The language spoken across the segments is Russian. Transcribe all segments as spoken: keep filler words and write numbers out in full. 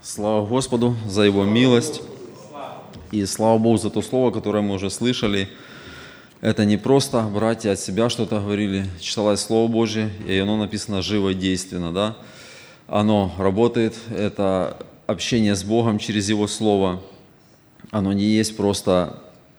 Слава Господу за Его милость. И слава Богу за то слово, которое мы уже слышали. Это не просто братья от себя что-то говорили. Читалось Слово Божье, и оно написано живо и действенно. Да? Оно работает, это общение с Богом через Его Слово. Оно не есть просто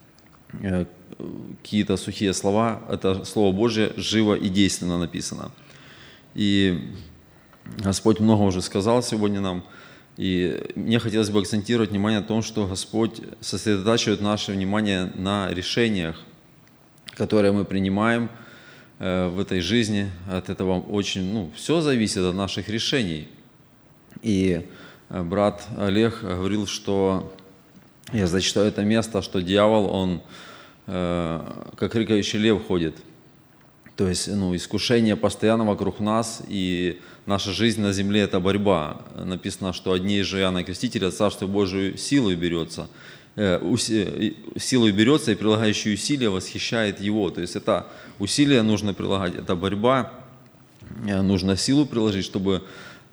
какие-то сухие слова. Это Слово Божье живо и действенно написано. И Господь много уже сказал сегодня нам. И мне хотелось бы акцентировать внимание на том, что Господь сосредотачивает наше внимание на решениях, которые мы принимаем в этой жизни. От этого очень, ну, все зависит от наших решений. И брат Олег говорил, что, я зачитаю это место, что дьявол, он как рыкающий лев ходит. То есть, ну, искушение постоянно вокруг нас, и наша жизнь на земле – это борьба. Написано, что от дней же Иоанна Крестителя Царство Божию силой берется. Силой берется, и прилагающие усилия восхищает его. То есть, это усилия нужно прилагать, это борьба. Нужно силу приложить, чтобы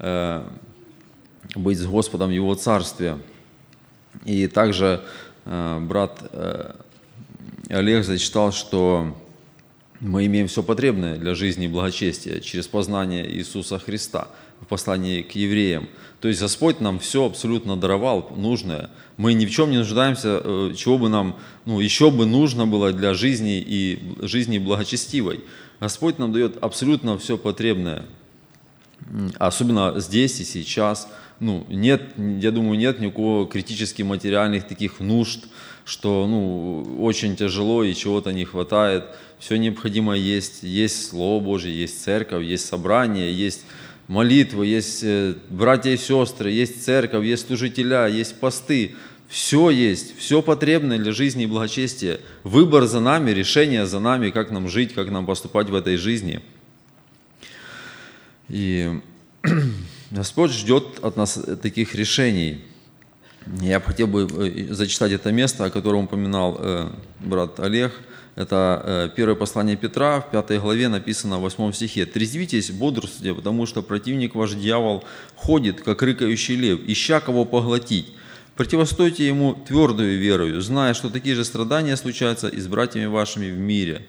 быть с Господом в Его Царстве. И также брат Олег зачитал, что мы имеем все потребное для жизни и благочестия через познание Иисуса Христа в послании к евреям. То есть Господь нам все абсолютно даровал нужное. Мы ни в чем не нуждаемся, чего бы нам, ну, еще бы нужно было для жизни и жизни благочестивой. Господь нам дает абсолютно все потребное. Особенно здесь и сейчас. Ну, нет, я думаю, нет никакого критически материальных таких нужд, что, ну, очень тяжело и чего-то не хватает. Все необходимое есть. Есть Слово Божье, есть церковь, есть собрание, есть молитвы, есть братья и сестры, есть церковь, есть служителя, есть посты. Все есть, все потребное для жизни и благочестия. Выбор за нами, решение за нами, как нам жить, как нам поступать в этой жизни. И Господь ждет от нас таких решений. Я бы хотел бы зачитать это место, о котором упоминал э, брат Олег. Это э, первое послание Петра, в пятой главе написано в восьмом стихе. «Трезвитесь, бодрствуйте, потому что противник ваш дьявол ходит, как рыкающий лев, ища кого поглотить. Противостойте ему твердою верою, зная, что такие же страдания случаются и с братьями вашими в мире».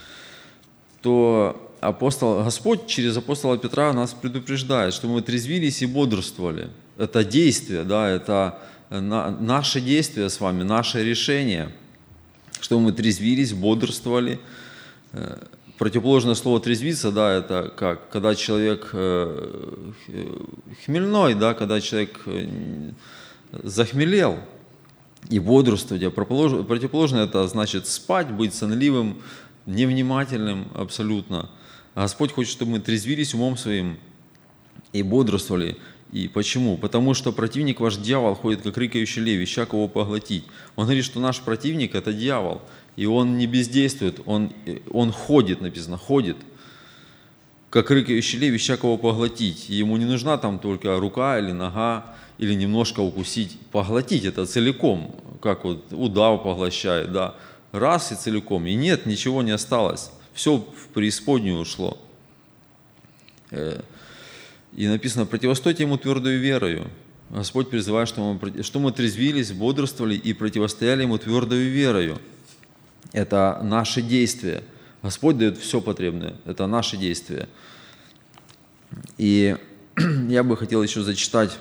То апостол, Господь через апостола Петра нас предупреждает, что мы трезвились и бодрствовали. Это действие, да, это наше действие с вами, наше решение, что мы трезвились, бодрствовали. Противоположное слово «трезвиться», да, это как, когда человек хмельной, да, когда человек захмелел, и бодрствовать. А противоположное это значит спать, быть сонливым, невнимательным абсолютно. А Господь хочет, чтобы мы трезвились умом своим и бодрствовали. И почему? Потому что противник ваш дьявол ходит, как рыкающий лев, ища кого поглотить. Он говорит, что наш противник – это дьявол, и он не бездействует, он, он ходит, написано, ходит, как рыкающий лев, ища кого поглотить. И ему не нужна там только рука или нога, или немножко укусить. Поглотить – это целиком, как вот удав поглощает, да, раз и целиком. И нет, ничего не осталось, все в преисподнюю ушло. И написано, противостойте ему твердою верою. Господь призывает, что мы, что мы трезвились, бодрствовали и противостояли ему твердою верою. Это наши действия. Господь дает все потребное. Это наши действия. И я бы хотел еще зачитать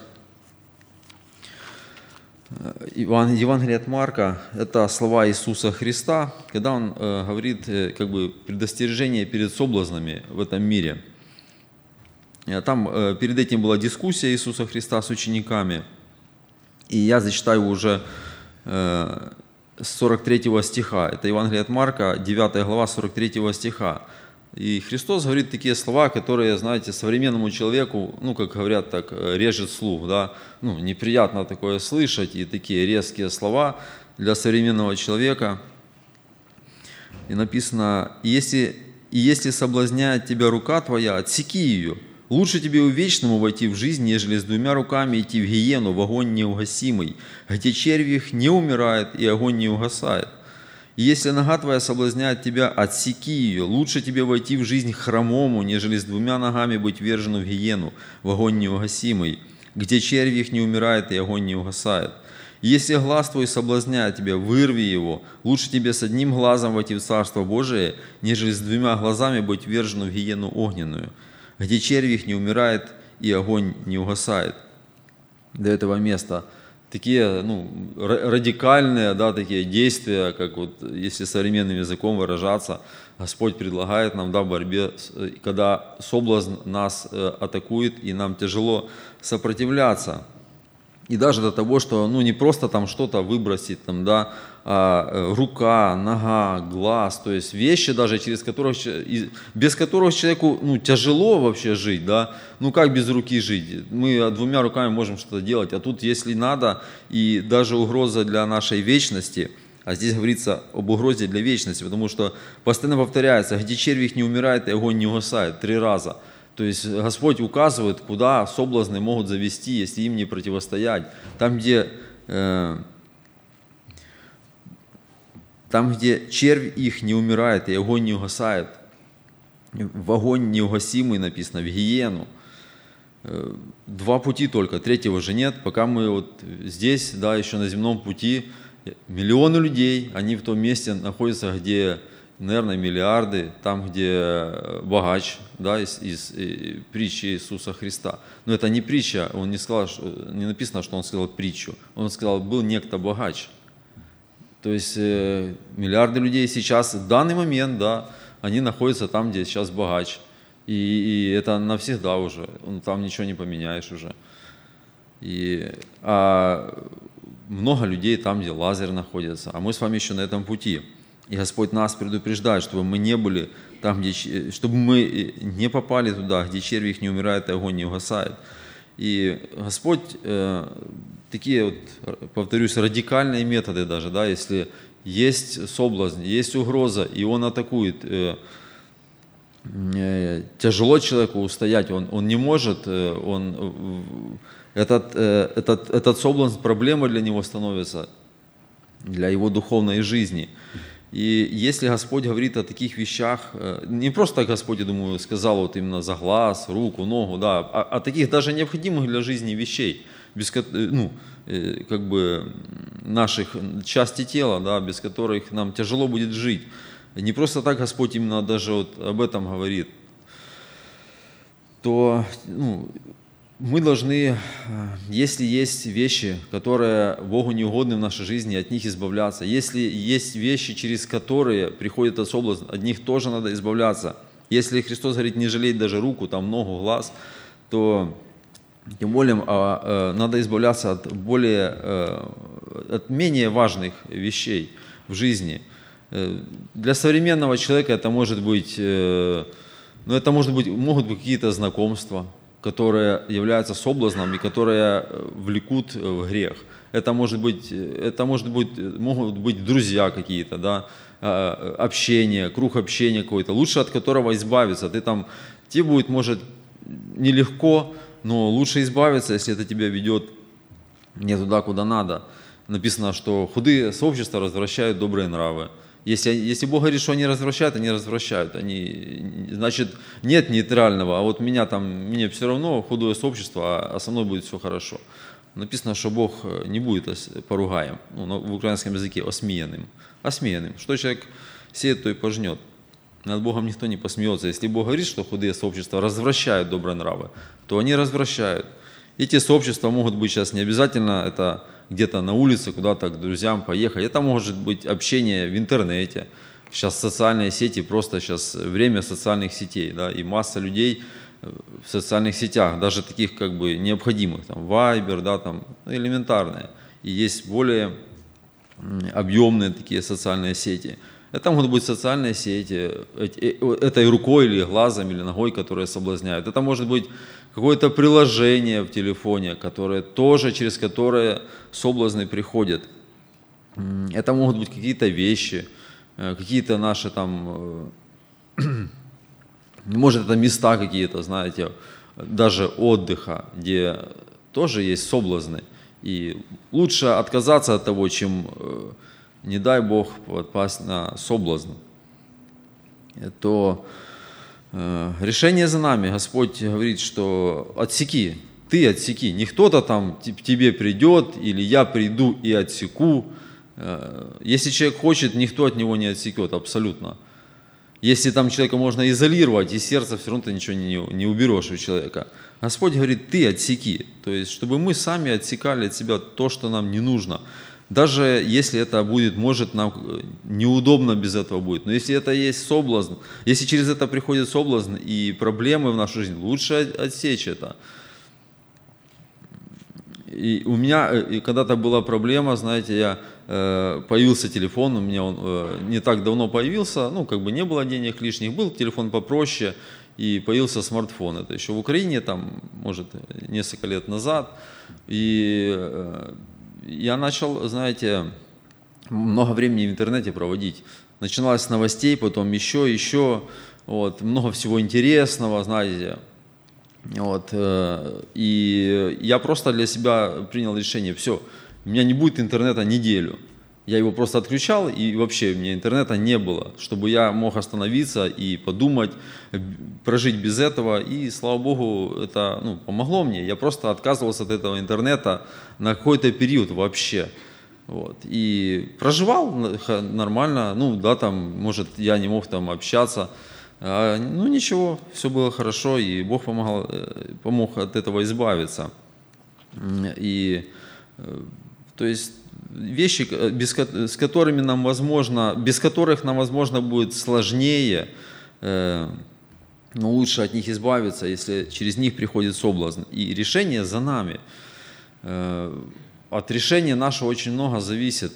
Евангелие от Марка. Это слова Иисуса Христа, когда Он говорит, как бы, предостережение перед соблазнами в этом мире. Там перед этим была дискуссия Иисуса Христа с учениками. И я зачитаю уже с сорок третьего стиха. Это Евангелие от Марка, девятая глава, сорок третьего стиха. И Христос говорит такие слова, которые, знаете, современному человеку, ну, как говорят, так, режет слух, да, ну, неприятно такое слышать, и такие резкие слова для современного человека. И написано, «Если, и если соблазняет тебя рука твоя, отсеки ее. Лучше тебе увечному войти в жизнь, нежели с двумя руками идти в гиену, в огонь неугасимый, где червь их не умирает и огонь не угасает. И если нога твоя соблазняет тебя, отсеки ее. Лучше тебе войти в жизнь хромому, нежели с двумя ногами быть вержену в гиену, в огонь неугасимый, где червь их не умирает и огонь не угасает. Если глаз твой соблазняет тебя, вырви его. Лучше тебе с одним глазом войти в Царство Божие, нежели с двумя глазами быть вверженным в гиену огненную, где червь их не умирает и огонь не угасает. До этого места такие ну, радикальные да, такие действия, как вот, если современным языком выражаться, Господь предлагает нам да, в борьбе, когда соблазн нас атакует и нам тяжело сопротивляться. И даже до того, что ну, не просто там что-то выбросить, там, да, а, рука, нога, глаз, то есть вещи даже, через которых, без которых человеку ну, тяжело вообще жить, да, ну как без руки жить? Мы двумя руками можем что-то делать, а тут если надо, и даже угроза для нашей вечности, а здесь говорится об угрозе для вечности, потому что постоянно повторяется, где червь их не умирает и огонь не угасает, три раза. То есть Господь указывает, куда соблазны могут завести, если им не противостоять. Там, где, э, там, где червь их не умирает и огонь не угасает, в огонь неугасимый написано, в гиену. Э, два пути только, третьего же нет. Пока мы вот здесь, да, еще на земном пути, миллионы людей, они в том месте находятся, где... наверное, миллиарды, там, где богач, да, из, из, из притчи Иисуса Христа. Но это не притча, он не сказал, не написано, что он сказал притчу. Он сказал, был некто богач. То есть э, миллиарды людей сейчас, в данный момент, да, они находятся там, где сейчас богач. И, и это навсегда уже, там ничего не поменяешь уже. И, а много людей там, где Лазарь находится, а мы с вами еще на этом пути. И Господь нас предупреждает, чтобы мы не были там, где, чтобы мы не попали туда, где червь их не умирает и огонь не угасает. И Господь э, такие, вот, повторюсь, радикальные методы даже, да, если есть соблазн, есть угроза, и он атакует, э, э, тяжело человеку устоять, он, он не может, э, он, э, этот, э, этот, этот соблазн проблемой для него становится, для его духовной жизни. И если Господь говорит о таких вещах, не просто Господь, я думаю, сказал вот именно за глаз, руку, ногу, да, а о таких даже необходимых для жизни вещей, без, ну, как бы наших частей тела, да, без которых нам тяжело будет жить. Не просто так Господь именно даже вот об этом говорит, то ну, мы должны, если есть вещи, которые Богу неугодны в нашей жизни, от них избавляться. Если есть вещи, через которые приходит этот соблазн, от них тоже надо избавляться. Если Христос говорит, не жалеть даже руку, там, ногу, глаз, то тем более надо избавляться от более, от менее важных вещей в жизни. Для современного человека это может быть, ну, это может быть, могут быть какие-то знакомства, которые являются соблазном и которые влекут в грех. Это может быть, это может быть, могут быть друзья какие-то, да, общение, круг общения какой-то, лучше от которого избавиться. Ты там, тебе будет, может, нелегко, но лучше избавиться, если это тебя ведет не туда, куда надо. Написано, что худые сообщества развращают добрые нравы. Если, если Бог говорит, что они развращают, они развращают. Они, значит, нет нейтрального, а вот меня там, мне все равно худое сообщество, а со мной будет все хорошо. Написано, что Бог не будет поругаем, ну, в украинском языке осмеянным. Осмеянным. Что человек сеет, то и пожнет. Над Богом никто не посмеется. Если Бог говорит, что худые сообщества развращают добрые нравы, то они развращают. Эти сообщества могут быть сейчас не обязательно, это где-то на улице, куда-то к друзьям поехать. Это может быть общение в интернете. Сейчас социальные сети, просто сейчас время социальных сетей, да, и масса людей в социальных сетях, даже таких как бы необходимых, там, Viber, да, там, элементарные. И есть более объемные такие социальные сети. Это могут быть социальные сети, этой рукой или глазом, или ногой, которые соблазняют. Это может быть какое-то приложение в телефоне, которое тоже, через которое соблазны приходят. Это могут быть какие-то вещи, какие-то наши там, может, это места какие-то, знаете, даже отдыха, где тоже есть соблазны. И лучше отказаться от того, чем, не дай Бог, попасть на соблазн. То решение за нами. Господь говорит, что отсеки, ты отсеки. Не кто-то там к тебе придет, или я приду и отсеку. Если человек хочет, никто от него не отсекет, абсолютно. Если там человека можно изолировать, из сердца все равно ты ничего не, не уберешь у человека. Господь говорит, ты отсеки. То есть, чтобы мы сами отсекали от себя то, что нам не нужно. Даже если это будет, может, нам неудобно без этого будет. Но если это есть соблазн, если через это приходит соблазн и проблемы в нашу жизнь, лучше отсечь это. И у меня и когда-то была проблема, знаете, я э, появился телефон, у меня он э, не так давно появился, ну, как бы не было денег лишних, был телефон попроще, и появился смартфон. Это еще в Украине, там, может, несколько лет назад. И э, я начал, знаете, много времени в интернете проводить. Начиналось с новостей, потом еще, еще, вот, много всего интересного, знаете. Вот, и я просто для себя принял решение, все, у меня не будет интернета неделю. Я его просто отключал, и вообще у меня интернета не было, чтобы я мог остановиться и подумать, прожить без этого. И, слава Богу, это ну, помогло мне. Я просто отказывался от этого интернета на какой-то период вообще. Вот. И проживал нормально, ну да, там, может, я не мог там общаться. Ну ничего, все было хорошо, и Бог помогал, помог от этого избавиться. И, то есть, вещи, без, с которыми нам возможно, без которых нам, возможно, будет сложнее, но лучше от них избавиться, если через них приходит соблазн. И решение за нами. От решения нашего очень много зависит.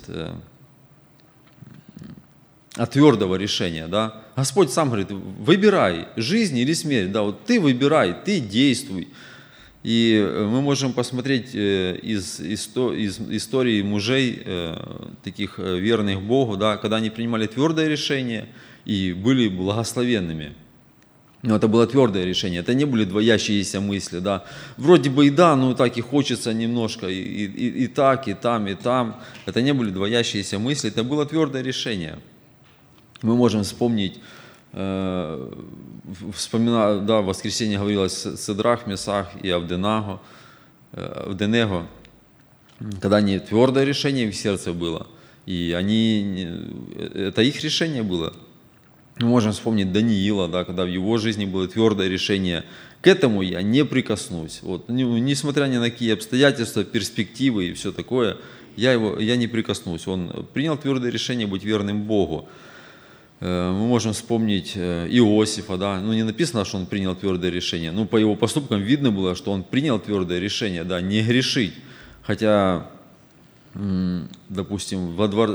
От твердого решения, да. Господь сам говорит, выбирай, жизнь или смерть, да, вот ты выбирай, ты действуй. И мы можем посмотреть из, из, из истории мужей, таких верных Богу, да, когда они принимали твердое решение и были благословенными. Но это было твердое решение, это не были двоящиеся мысли, да. Вроде бы и да, но так и хочется немножко, и, и, и так, и там, и там. Это не были двоящиеся мысли, это было твердое решение. Мы можем вспомнить, э, вспоминаю, да, в воскресенье говорилось Сидрах, Месах и Авденаго, э, Авденего, когда они твердое решение в сердце было, и они, это их решение было. Мы можем вспомнить Даниила, да, когда в его жизни было твердое решение, к этому я не прикоснусь. Вот, несмотря ни на какие обстоятельства, перспективы и все такое, я, его, я не прикоснусь. Он принял твердое решение быть верным Богу. Мы можем вспомнить Иосифа, да, ну не написано, что он принял твердое решение, но по его поступкам видно было, что он принял твердое решение, да, не грешить, хотя, допустим, во двор,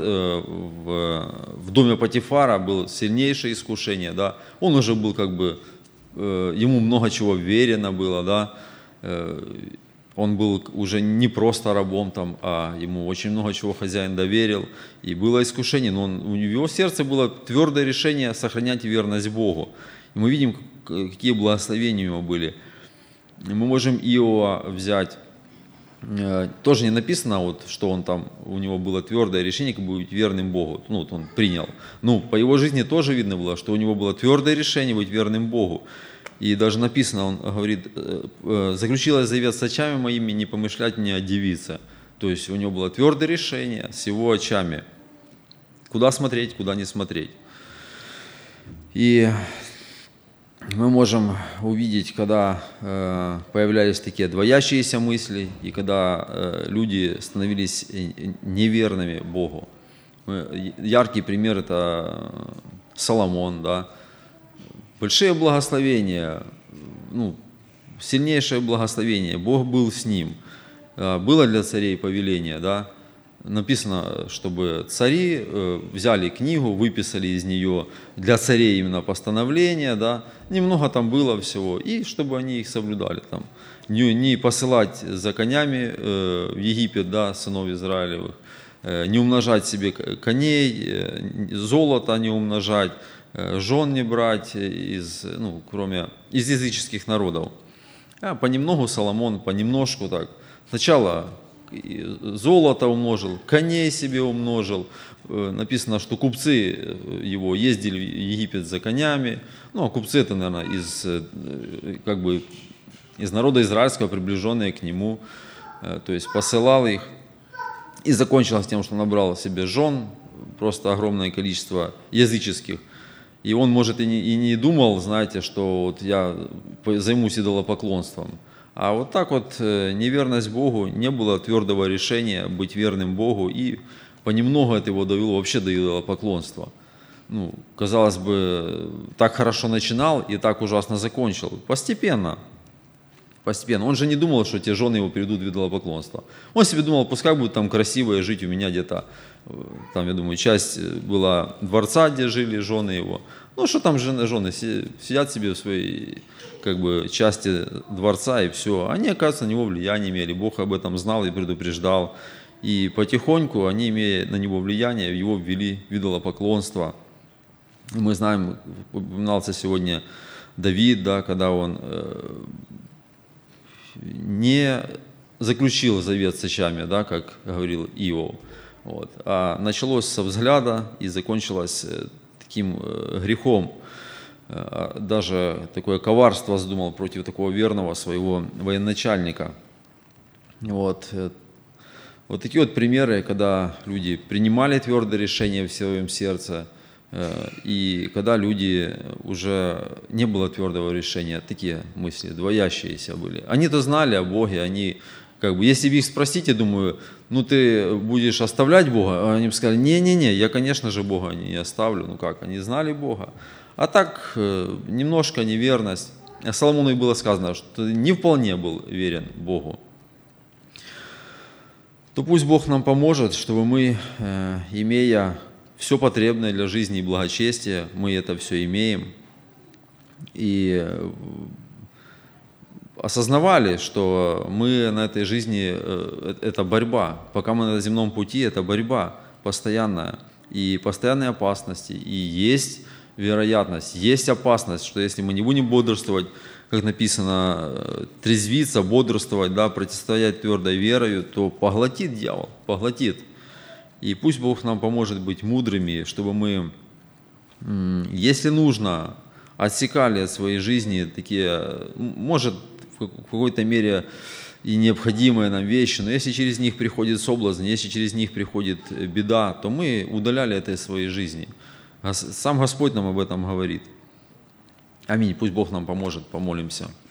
в, в доме Потифара было сильнейшее искушение, да, он уже был как бы, ему много чего верено было, да, он был уже не просто рабом, там, а ему очень много чего хозяин доверил, и было искушение, но он, в его сердце было твердое решение сохранять верность Богу. И мы видим, какие благословения у него были. И мы можем Иова взять, тоже не написано, вот, что он там, у него было твердое решение, как бы быть верным Богу, ну, вот он принял. Ну, по его жизни тоже видно было, что у него было твердое решение быть верным Богу. И даже написано, он говорит, заключилось завет с очами моими, не помышлять мне о девице. То есть у него было твердое решение с его очами. Куда смотреть, куда не смотреть. И мы можем увидеть, когда появлялись такие двоящиеся мысли, и когда люди становились неверными Богу. Яркий пример – это Соломон, да. Большие благословения, ну, сильнейшее благословение, Бог был с ним. Было для царей повеление, да, написано, чтобы цари взяли книгу, выписали из нее для царей именно постановления, да, немного там было всего, и чтобы они их соблюдали там. Не, не посылать за конями в Египет, да, сынов Израилевых, не умножать себе коней, золото не умножать, жен не брать, из, ну, кроме из языческих народов. А понемногу Соломон, понемножку так. Сначала золото умножил, коней себе умножил. Написано, что купцы его ездили в Египет за конями. Ну, а купцы это, наверное, из как бы из народа израильского, приближенные к нему, то есть посылал их. И закончилось тем, что набрал себе жен, просто огромное количество языческих. И он, может, и не, и не думал, знаете, что вот я займусь идолопоклонством. А вот так вот неверность Богу, не было твердого решения быть верным Богу, и понемногу это его довело вообще до идолопоклонства. Ну, казалось бы, так хорошо начинал и так ужасно закончил. Постепенно. Постепенно. Он же не думал, что те жены его приведут в идолопоклонство. Он себе думал, пускай будет там красиво жить у меня где-то. Там, я думаю, часть была дворца, где жили жены его. Ну, что там жены, жены сидят себе в своей как бы, части дворца и все. Они, оказывается, на него влияние имели. Бог об этом знал и предупреждал. И потихоньку они, имея на него влияние, его ввели в идолопоклонство. Мы знаем, упоминался сегодня Давид, да, когда он не заключил завет с сычами, да, как говорил Иов, вот, а началось со взгляда и закончилось таким грехом. Даже такое коварство задумал против такого верного своего военачальника. Вот. Вот такие вот примеры, когда люди принимали твердое решение в своем сердце, и когда люди уже не было твердого решения, такие мысли двоящиеся были. Они-то знали о Боге, они как бы, если бы их спросить, я думаю, ну ты будешь оставлять Бога? А они бы сказали, не-не-не, я, конечно же, Бога не оставлю. Ну как, они знали Бога. А так, немножко неверность. Соломону и было сказано, что не вполне был верен Богу. То пусть Бог нам поможет, чтобы мы, имея все потребное для жизни и благочестия, мы это все имеем, и осознавали, что мы на этой жизни, это борьба, пока мы на земном пути, это борьба постоянная, и постоянные опасности, и есть вероятность, есть опасность, что если мы не будем бодрствовать, как написано, трезвиться, бодрствовать, да, противостоять твердой верою, то поглотит дьявол, поглотит. И пусть Бог нам поможет быть мудрыми, чтобы мы, если нужно, отсекали от своей жизни такие, может, в какой-то мере и необходимые нам вещи, но если через них приходит соблазн, если через них приходит беда, то мы удаляли это из своей жизни. Сам Господь нам об этом говорит. Аминь. Пусть Бог нам поможет, помолимся.